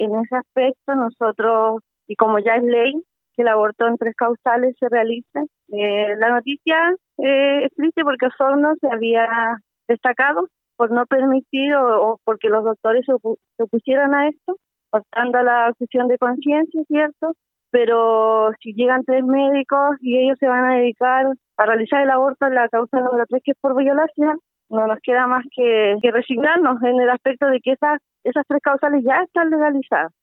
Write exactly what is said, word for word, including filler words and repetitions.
en ese aspecto nosotros, y como ya es ley, que el aborto en tres causales se realice. Eh, la noticia eh, es triste porque Osorno se había destacado por no permitir o, o porque los doctores se, opu- se opusieran a esto, optando a la objeción de conciencia, ¿cierto? Pero si llegan tres médicos y ellos se van a dedicar a realizar el aborto en la causa número tres, que es por violación, no nos queda más que, que resignarnos en el aspecto de que esas, esas tres causales ya están legalizadas.